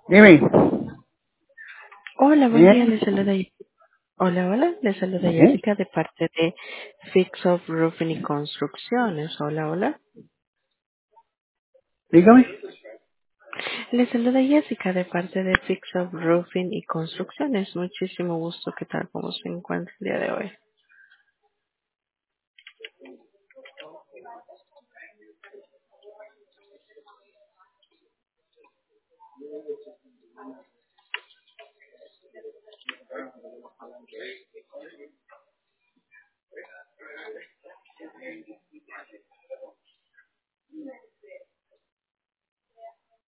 Dime. Hola, buen día, ¿Bien? le saluda. Hola, le saluda ¿Sí? Jessica de parte de Fix of Roofing y Construcciones. Hola. Dígame. Le saluda Jessica de parte de Fix of Roofing y Construcciones. Muchísimo gusto. ¿Qué tal? ¿Cómo se encuentra el día de hoy?